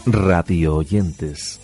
Radio Oyentes.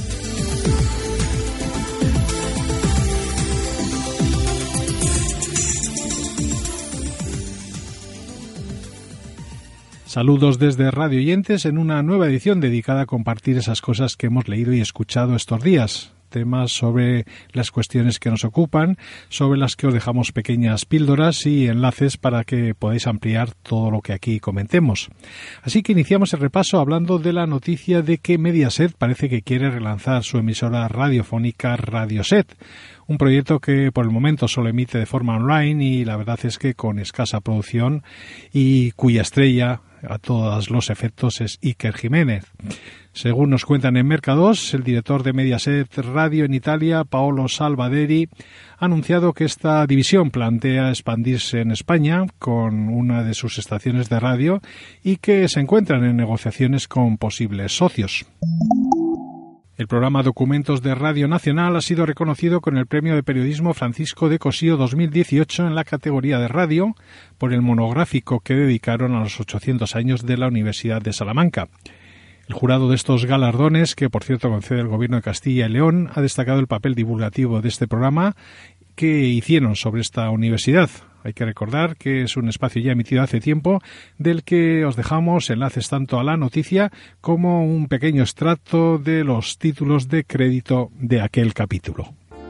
Saludos desde Radio Oyentes en una nueva edición dedicada a compartir esas cosas que hemos leído y escuchado estos días. Temas sobre las cuestiones que nos ocupan, sobre las que os dejamos pequeñas píldoras y enlaces para que podáis ampliar todo lo que aquí comentemos. Así que iniciamos el repaso hablando de la noticia de que Mediaset parece que quiere relanzar su emisora radiofónica Radioset, un proyecto que por el momento solo emite de forma online y la verdad es que con escasa producción y cuya estrella a todos los efectos es Iker Jiménez. Según nos cuentan en Mercados, el director de Mediaset Radio en Italia, Paolo Salvaderi, ha anunciado que esta división plantea expandirse en España con una de sus estaciones de radio y que se encuentran en negociaciones con posibles socios. El programa Documentos de Radio Nacional ha sido reconocido con el Premio de Periodismo Francisco de Cossío 2018 en la categoría de radio por el monográfico que dedicaron a los 800 años de la Universidad de Salamanca. El jurado de estos galardones, que por cierto concede el Gobierno de Castilla y León, ha destacado el papel divulgativo de este programa que hicieron sobre esta universidad. Hay que recordar que es un espacio ya emitido hace tiempo, del que os dejamos enlaces tanto a la noticia como un pequeño extracto de los títulos de crédito de aquel capítulo.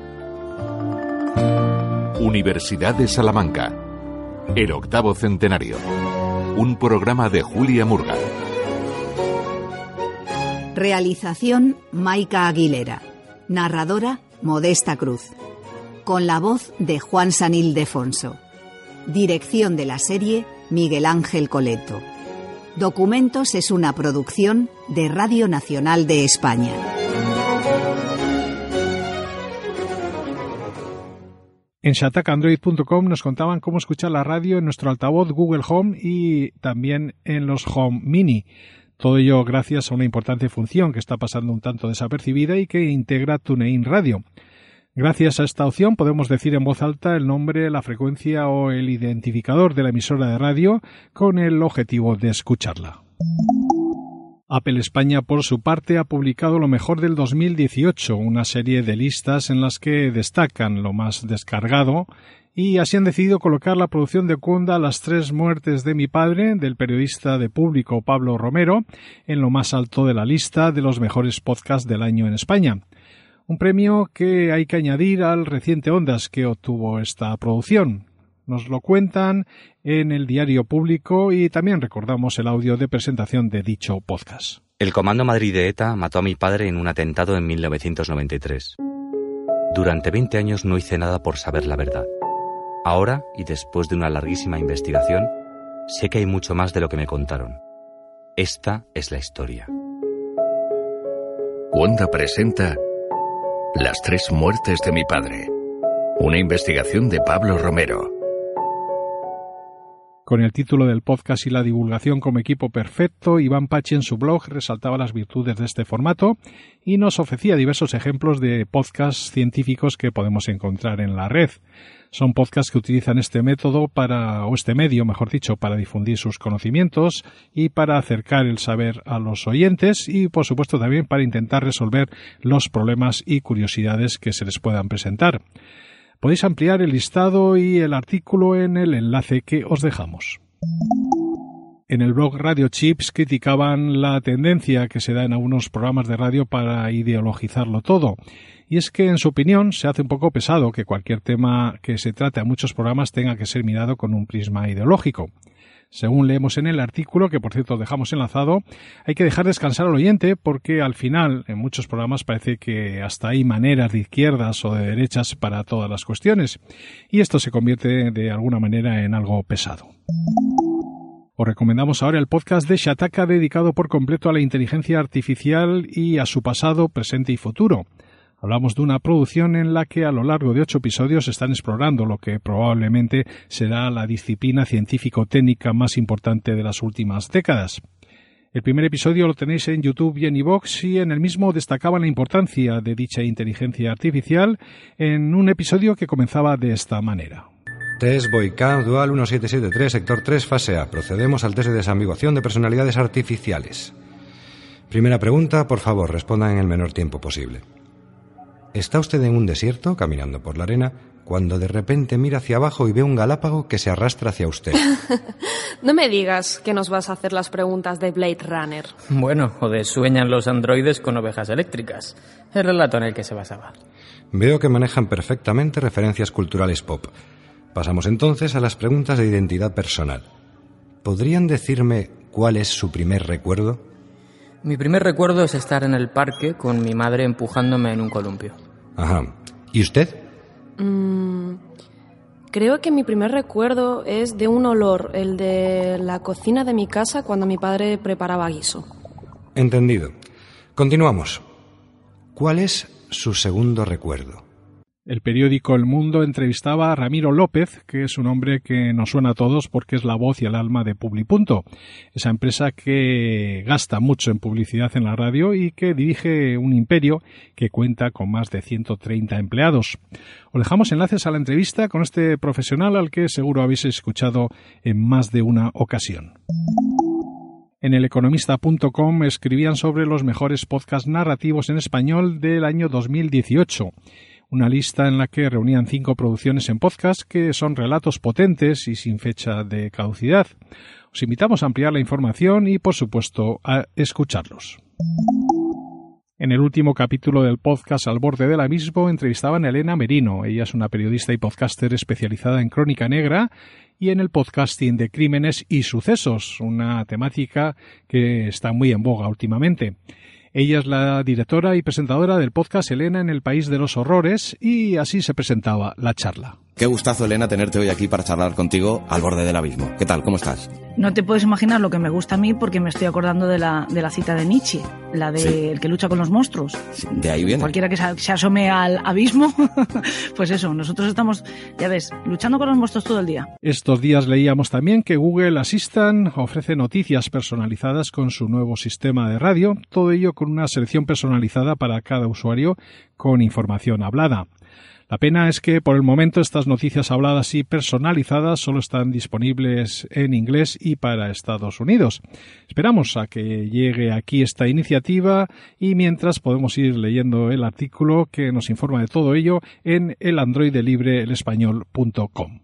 Universidad de Salamanca. El 8º centenario. Un programa de Julia Murga. Realización Maica Aguilera. Narradora Modesta Cruz. Con la voz de Juan San Ildefonso. Dirección de la serie Miguel Ángel Coleto. Documentos es una producción de Radio Nacional de España. En shatacandroid.com nos contaban cómo escuchar la radio en nuestro altavoz Google Home y también en los Home Mini. Todo ello gracias a una importante función que está pasando un tanto desapercibida y que integra TuneIn Radio. Gracias a esta opción podemos decir en voz alta el nombre, la frecuencia o el identificador de la emisora de radio con el objetivo de escucharla. Apple España, por su parte, ha publicado lo mejor del 2018, una serie de listas en las que destacan lo más descargado, y así han decidido colocar la producción de Kunda Las 3 muertes de mi padre, del periodista de Público Pablo Romero, en lo más alto de la lista de los mejores podcasts del año en España. Un premio que hay que añadir al reciente Ondas que obtuvo esta producción. Nos lo cuentan en el Diario Público y también recordamos el audio de presentación de dicho podcast. El Comando Madrid de ETA mató a mi padre en un atentado en 1993. Durante 20 años no hice nada por saber la verdad. Ahora, y después de una larguísima investigación, sé que hay mucho más de lo que me contaron. Esta es la historia. Wanda presenta Las 3 muertes de mi padre. Una investigación de Pablo Romero. Con el título del podcast y la divulgación como equipo perfecto, Iván Pachi en su blog resaltaba las virtudes de este formato y nos ofrecía diversos ejemplos de podcasts científicos que podemos encontrar en la red. Son podcasts que utilizan este método este medio, para difundir sus conocimientos y para acercar el saber a los oyentes y, por supuesto, también para intentar resolver los problemas y curiosidades que se les puedan presentar. Podéis ampliar el listado y el artículo en el enlace que os dejamos. En el blog Radio Chips criticaban la tendencia que se da en algunos programas de radio para ideologizarlo todo. Y es que, en su opinión, se hace un poco pesado que cualquier tema que se trate a muchos programas tenga que ser mirado con un prisma ideológico. Según leemos en el artículo, que por cierto dejamos enlazado, hay que dejar descansar al oyente porque al final en muchos programas parece que hasta hay maneras de izquierdas o de derechas para todas las cuestiones y esto se convierte de alguna manera en algo pesado. Os recomendamos ahora el podcast de Shataka dedicado por completo a la inteligencia artificial y a su pasado, presente y futuro. Hablamos de una producción en la que a lo largo de 8 episodios están explorando lo que probablemente será la disciplina científico-técnica más importante de las últimas décadas. El primer episodio lo tenéis en YouTube y en iVoox y en el mismo destacaban la importancia de dicha inteligencia artificial en un episodio que comenzaba de esta manera. Test Boyka Dual 1773, sector 3, fase A. Procedemos al test de desambiguación de personalidades artificiales. Primera pregunta, por favor, respondan en el menor tiempo posible. ¿Está usted en un desierto, caminando por la arena, cuando de repente mira hacia abajo y ve un galápago que se arrastra hacia usted? No me digas que nos vas a hacer las preguntas de Blade Runner. Bueno, o de Sueñan los androides con ovejas eléctricas, el relato en el que se basaba. Veo que manejan perfectamente referencias culturales pop. Pasamos entonces a las preguntas de identidad personal. ¿Podrían decirme cuál es su primer recuerdo? Mi primer recuerdo es estar en el parque con mi madre empujándome en un columpio. Ajá. ¿Y usted? Creo que mi primer recuerdo es de un olor, el de la cocina de mi casa cuando mi padre preparaba guiso. Entendido. Continuamos. ¿Cuál es su segundo recuerdo? El periódico El Mundo entrevistaba a Ramiro López, que es un hombre que nos suena a todos porque es la voz y el alma de Publipunto, esa empresa que gasta mucho en publicidad en la radio y que dirige un imperio que cuenta con más de 130 empleados. Os dejamos enlaces a la entrevista con este profesional al que seguro habéis escuchado en más de una ocasión. En eleconomista.com escribían sobre los mejores podcasts narrativos en español del año 2018. Una lista en la que reunían 5 producciones en podcast que son relatos potentes y sin fecha de caducidad. Os invitamos a ampliar la información y, por supuesto, a escucharlos. En el último capítulo del podcast Al borde del abismo entrevistaban a Elena Merino. Ella es una periodista y podcaster especializada en crónica negra y en el podcasting de crímenes y sucesos, una temática que está muy en boga últimamente. Ella es la directora y presentadora del podcast Elena en el País de los Horrores y así se presentaba la charla. Qué gustazo, Elena, tenerte hoy aquí para charlar contigo al borde del abismo. ¿Qué tal? ¿Cómo estás? No te puedes imaginar lo que me gusta a mí porque me estoy acordando de la cita de Nietzsche, la de Sí. el que lucha con los monstruos. Sí, de ahí viene. Cualquiera que se asome al abismo, pues eso, nosotros estamos, ya ves, luchando con los monstruos todo el día. Estos días leíamos también que Google Assistant ofrece noticias personalizadas con su nuevo sistema de radio, todo ello con una selección personalizada para cada usuario con información hablada. La pena es que por el momento estas noticias habladas y personalizadas solo están disponibles en inglés y para Estados Unidos. Esperamos a que llegue aquí esta iniciativa y mientras podemos ir leyendo el artículo que nos informa de todo ello en elandroidelibreelespañol.com.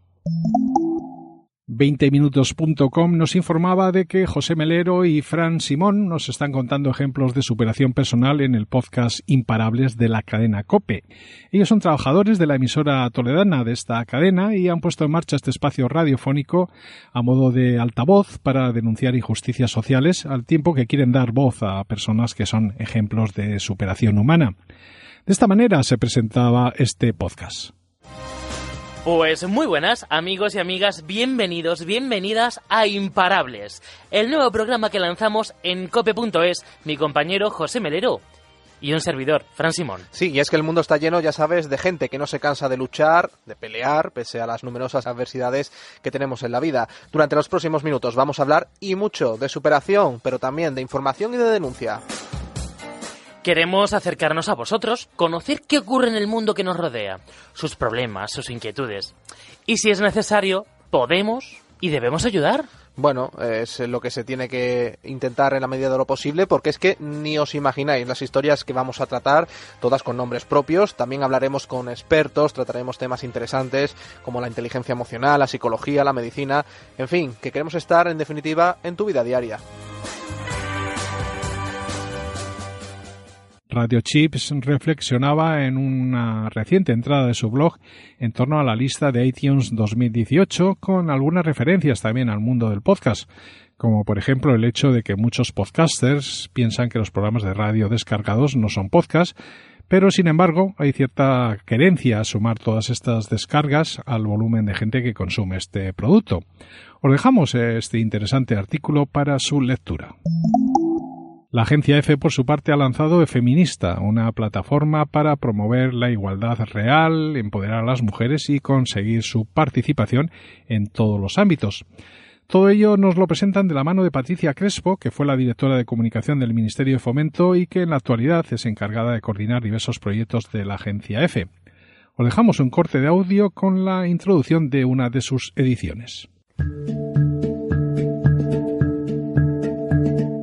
20minutos.com nos informaba de que José Melero y Fran Simón nos están contando ejemplos de superación personal en el podcast Imparables de la cadena COPE. Ellos son trabajadores de la emisora toledana de esta cadena y han puesto en marcha este espacio radiofónico a modo de altavoz para denunciar injusticias sociales al tiempo que quieren dar voz a personas que son ejemplos de superación humana. De esta manera se presentaba este podcast. Pues muy buenas, amigos y amigas, bienvenidos, bienvenidas a Imparables, el nuevo programa que lanzamos en cope.es, mi compañero José Melero y un servidor, Fran Simón. Sí, y es que el mundo está lleno, ya sabes, de gente que no se cansa de luchar, de pelear, pese a las numerosas adversidades que tenemos en la vida. Durante los próximos minutos vamos a hablar y mucho de superación, pero también de información y de denuncia. Queremos acercarnos a vosotros, conocer qué ocurre en el mundo que nos rodea, sus problemas, sus inquietudes. Y si es necesario, podemos y debemos ayudar. Bueno, es lo que se tiene que intentar en la medida de lo posible, porque es que ni os imagináis las historias que vamos a tratar, todas con nombres propios. También hablaremos con expertos, trataremos temas interesantes como la inteligencia emocional, la psicología, la medicina, en fin, que queremos estar, en definitiva, en tu vida diaria. Radio Chips reflexionaba en una reciente entrada de su blog en torno a la lista de iTunes 2018 con algunas referencias también al mundo del podcast, como por ejemplo el hecho de que muchos podcasters piensan que los programas de radio descargados no son podcasts, pero sin embargo hay cierta querencia a sumar todas estas descargas al volumen de gente que consume este producto. Os dejamos este interesante artículo para su lectura. La agencia EFE, por su parte, ha lanzado Efeminista, una plataforma para promover la igualdad real, empoderar a las mujeres y conseguir su participación en todos los ámbitos. Todo ello nos lo presentan de la mano de Patricia Crespo, que fue la directora de comunicación del Ministerio de Fomento y que en la actualidad es encargada de coordinar diversos proyectos de la agencia EFE. Os dejamos un corte de audio con la introducción de una de sus ediciones.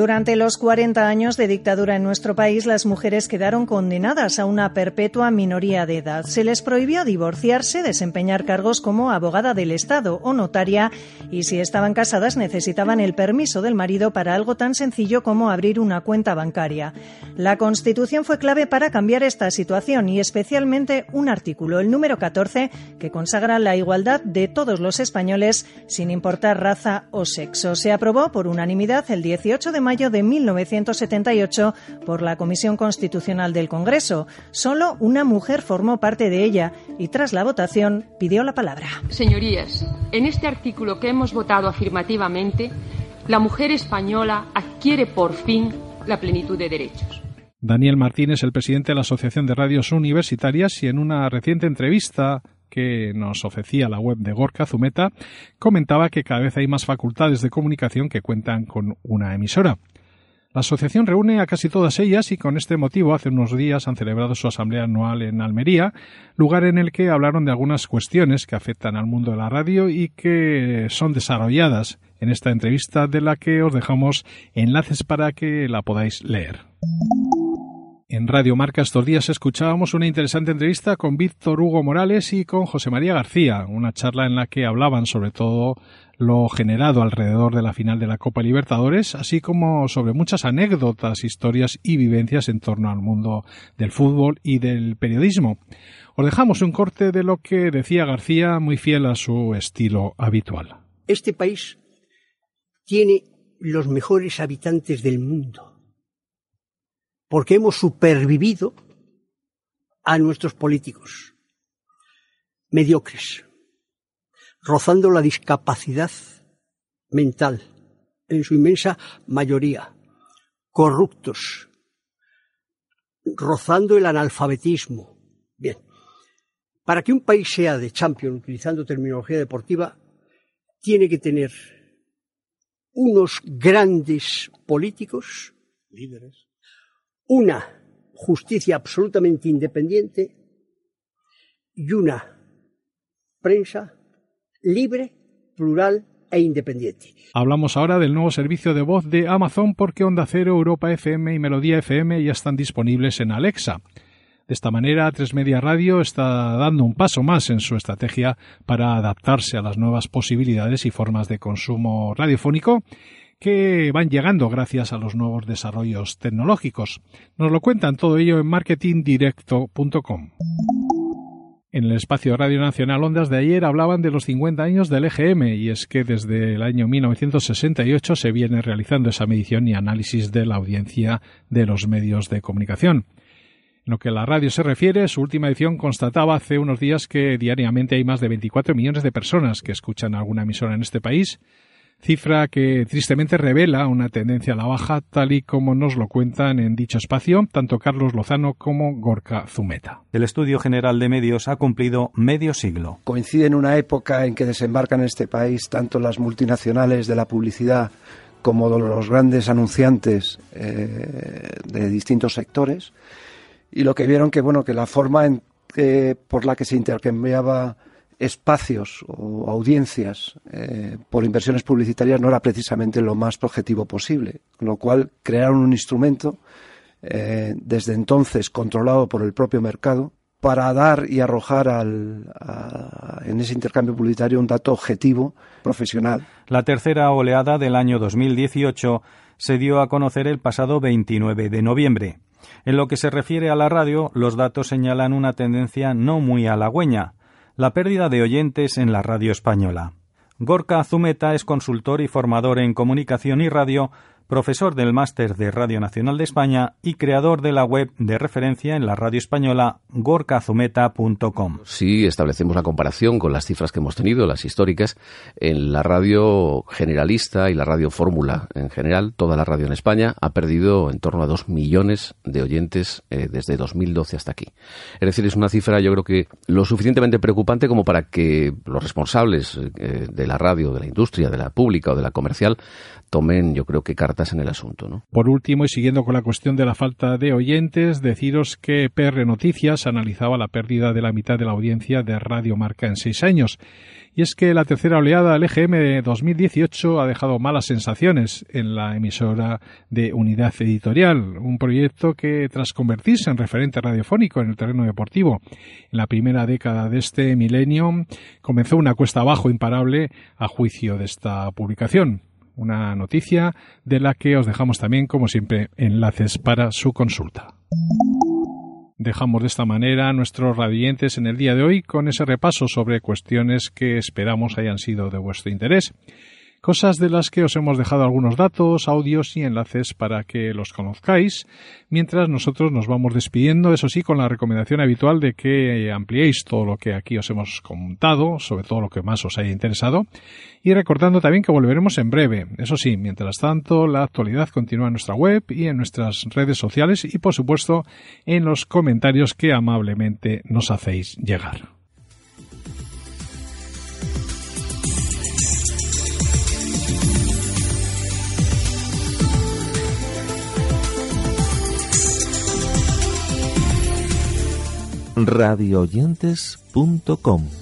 Durante los 40 años de dictadura en nuestro país, las mujeres quedaron condenadas a una perpetua minoría de edad. Se les prohibió divorciarse, desempeñar cargos como abogada del Estado o notaria, y si estaban casadas necesitaban el permiso del marido para algo tan sencillo como abrir una cuenta bancaria. La Constitución fue clave para cambiar esta situación y especialmente un artículo, el número 14, que consagra la igualdad de todos los españoles sin importar raza o sexo. Se aprobó por unanimidad el 18 de mayo de 1978 por la Comisión Constitucional del Congreso. Solo una mujer formó parte de ella y tras la votación pidió la palabra. Señorías, en este artículo que hemos votado afirmativamente, la mujer española adquiere por fin la plenitud de derechos. Daniel Martín es el presidente de la Asociación de Radios Universitarias y en una reciente entrevista que nos ofrecía la web de Gorka Zumeta, comentaba que cada vez hay más facultades de comunicación que cuentan con una emisora. La asociación reúne a casi todas ellas y con este motivo hace unos días han celebrado su asamblea anual en Almería, lugar en el que hablaron de algunas cuestiones que afectan al mundo de la radio y que son desarrolladas en esta entrevista, de la que os dejamos enlaces para que la podáis leer. En Radio Marca estos días escuchábamos una interesante entrevista con Víctor Hugo Morales y con José María García, una charla en la que hablaban sobre todo lo generado alrededor de la final de la Copa Libertadores, así como sobre muchas anécdotas, historias y vivencias en torno al mundo del fútbol y del periodismo. Os dejamos un corte de lo que decía García, muy fiel a su estilo habitual. Este país tiene los mejores habitantes del mundo, porque hemos supervivido a nuestros políticos mediocres, rozando la discapacidad mental, en su inmensa mayoría, corruptos, rozando el analfabetismo. Bien, para que un país sea de Champions, utilizando terminología deportiva, tiene que tener unos grandes políticos, líderes, una justicia absolutamente independiente y una prensa libre, plural e independiente. Hablamos ahora del nuevo servicio de voz de Amazon, porque Onda Cero, Europa FM y Melodía FM ya están disponibles en Alexa. De esta manera, A3 Media Radio está dando un paso más en su estrategia para adaptarse a las nuevas posibilidades y formas de consumo radiofónico que van llegando gracias a los nuevos desarrollos tecnológicos. Nos lo cuentan todo ello en marketingdirecto.com. En el espacio Radio Nacional Ondas de ayer hablaban de los 50 años del EGM, y es que desde el año 1968 se viene realizando esa medición y análisis de la audiencia de los medios de comunicación. En lo que a la radio se refiere, su última edición constataba hace unos días que diariamente hay más de 24 millones de personas que escuchan alguna emisora en este país, cifra que tristemente revela una tendencia a la baja, tal y como nos lo cuentan en dicho espacio tanto Carlos Lozano como Gorka Zumeta. El Estudio General de Medios ha cumplido medio siglo. Coincide en una época en que desembarcan en este país tanto las multinacionales de la publicidad como los grandes anunciantes de distintos sectores, y lo que vieron que la forma por la que se intercambiaba espacios o audiencias por inversiones publicitarias no era precisamente lo más objetivo posible, con lo cual crearon un instrumento desde entonces controlado por el propio mercado para dar y arrojar en ese intercambio publicitario un dato objetivo, profesional. La tercera oleada del año 2018 se dio a conocer el pasado 29 de noviembre. En lo que se refiere a la radio, los datos señalan una tendencia no muy halagüeña: la pérdida de oyentes en la radio española. Gorka Zumeta es consultor y formador en comunicación y radio, profesor del Máster de Radio Nacional de España y creador de la web de referencia en la radio española gorkazumeta.com. Si establecemos la comparación con las cifras que hemos tenido, las históricas, en la radio generalista y la radio fórmula en general, toda la radio en España ha perdido en torno a 2 millones de oyentes desde 2012 hasta aquí. Es decir, es una cifra, yo creo que lo suficientemente preocupante como para que los responsables de la radio, de la industria, de la pública o de la comercial, tomen, yo creo que cartas expertas en el asunto, ¿no? Por último, y siguiendo con la cuestión de la falta de oyentes, deciros que PR Noticias analizaba la pérdida de la mitad de la audiencia de Radio Marca en 6 años. Y es que la tercera oleada del EGM de 2018 ha dejado malas sensaciones en la emisora de Unidad Editorial, un proyecto que, tras convertirse en referente radiofónico en el terreno deportivo en la primera década de este milenio, comenzó una cuesta abajo imparable a juicio de esta publicación. Una noticia de la que os dejamos también, como siempre, enlaces para su consulta. Dejamos de esta manera a nuestros radioyentes en el día de hoy con ese repaso sobre cuestiones que esperamos hayan sido de vuestro interés. Cosas de las que os hemos dejado algunos datos, audios y enlaces para que los conozcáis, mientras nosotros nos vamos despidiendo, eso sí, con la recomendación habitual de que ampliéis todo lo que aquí os hemos contado, sobre todo lo que más os haya interesado, y recordando también que volveremos en breve. Eso sí, mientras tanto, la actualidad continúa en nuestra web y en nuestras redes sociales y, por supuesto, en los comentarios que amablemente nos hacéis llegar. radioyentes.com